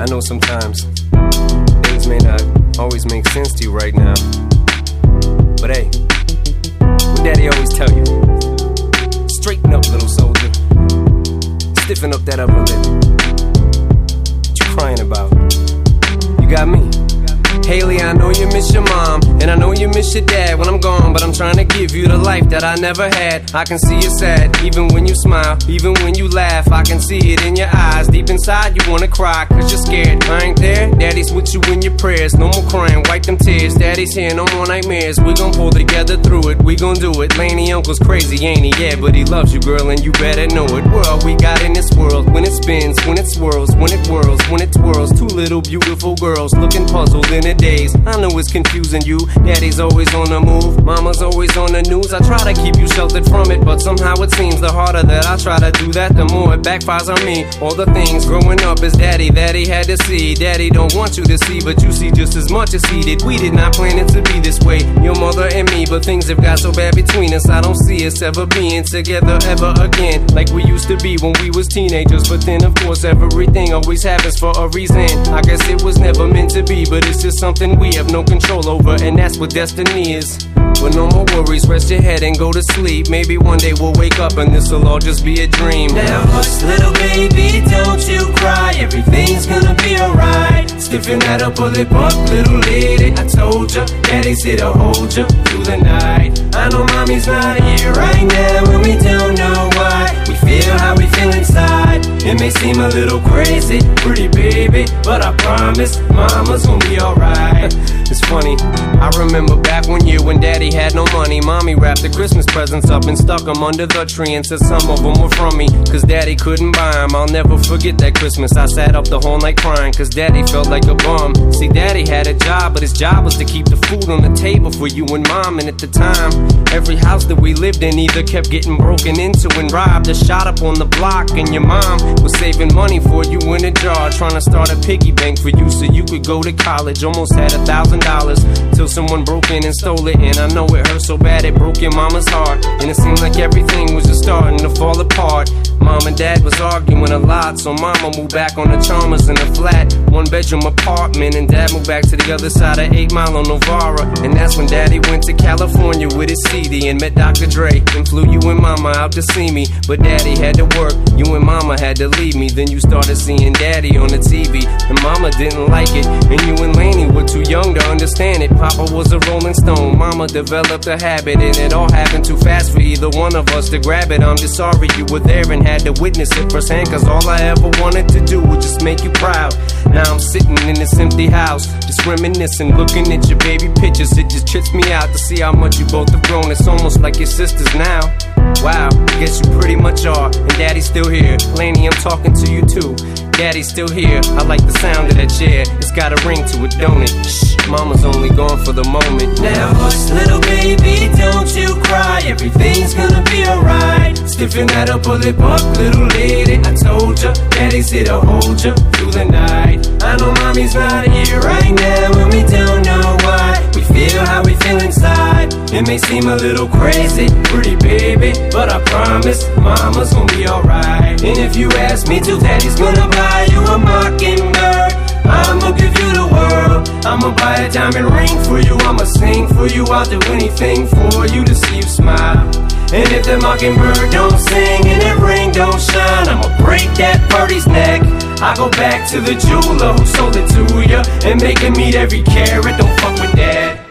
I know sometimes things may not always make sense to you right now, but hey, what Daddy always tell you: straighten up, little soldier. Stiffen up that upper lip. What you crying about? You got me. Haley, I know you miss your mom, and I know you miss your dad when I'm gone, but I'm trying to give you the life that I never had. I can see you sad, even when you smile, even when you laugh. I can see it in your eyes, deep inside you wanna cry, cause you're scared. I ain't there, Daddy's with you in your prayers. No more crying, wipe them tears. Daddy's here, no more nightmares. We gon' pull together through it, we gon' do it. Laney uncle's crazy, ain't he? Yeah, but he loves you, girl, and you better know it. We're all we got in this world. When it spins, when it swirls, when it whirls, when it twirls. Two little beautiful girls looking puzzled in a daze. I know it's confusing you. Daddy's always on the move, mama's always on the news. I try to keep you sheltered from it, but somehow it seems the harder that I try to do that, the more it backfires on me. All the things growing up as daddy that he had to see, daddy don't want you to see, but you see just as much as he did. We did not plan it to be this way, your mother and me, but things have got so bad between us. I don't see us ever being together ever again, like we used to be when we was teenagers. But then of course everything always happens for a reason. I guess it was never meant to be, but it's just something we have no control over, and that's what destiny is. But no more worries, rest your head and go to sleep. Maybe one day we'll wake up and this'll all just be a dream. Now hush, little baby, don't you cry. Everything's gonna be alright. Stiffen that upper lip up, little lady. I told ya, Daddy's here to hold ya through the night. I know mommy's not here right now, and we don't know why. We feel how we feel inside. It may seem a little crazy, pretty baby, but I promise mama's gonna be alright. It's funny, I remember back one year when Daddy had no money. Mommy wrapped the Christmas presents up and stuck them under the tree and said some of them were from me, cause Daddy couldn't buy them. I'll never forget that Christmas. I sat up the whole night crying, cause Daddy felt like a bum. See, Daddy had a job, but his job was to keep the food on the table for you and Mom. And at the time, every house that we lived in either kept getting broken into and robbed or shot up on the block. And your mom was saving money for you in a jar, trying to start a piggy bank for you so you could go to college. Almost had $1,000 till someone broke in and stole it. And I know it hurt so bad it broke your mama's heart, and it seemed like everything was just starting to fall apart. Mom and Dad was arguing a lot, so Mama moved back on the Chalmers in a flat 1-bedroom apartment, and Dad moved back to the other side of 8 Mile on Novara. And that's when Daddy went to California with his CD and met Dr. Dre and flew you and Mama out to see me. But Daddy had to work, you and Mama had to leave me. Then you started seeing Daddy on the TV, and Mama didn't like it, and you and Laney were too young to understand it. Papa was a Rolling Stone, Mama developed a habit, and it all happened too fast for either one of us to grab it. I'm just sorry you were there and had to witness it firsthand, cause all I ever wanted to do was just make you proud. Now I'm sitting in this empty house, just reminiscing, looking at your baby pictures. It just trips me out to see how much you both have grown. It's almost like your sisters now. Wow, I guess you pretty much are, and Daddy's still here. Laney, I'm talking to you too. Daddy's still here, I like the sound of that chair. It's got a ring to it, don't it? Shh, Mama's only gone for the moment. Now hush, little baby, don't you cry. Everything's gonna be alright. Stiffen that upper lip up, little lady. I told ya, Daddy's here to hold ya through the night. I know mommy's not here right now, and we don't know why. We feel how we feel inside. It may seem a little crazy, pretty baby, but I promise mama's gonna be alright. And if you ask me to, Daddy's gonna buy you a mockingbird. I'ma give you the world. I'ma buy a diamond ring for you. I'ma sing for you. I'll do anything for you to see you smile. And if the mockingbird don't sing and that ring don't shine, I'ma break that birdie's neck. I go back to the jeweler who sold it to ya and make him eat every carat. Don't fuck with that.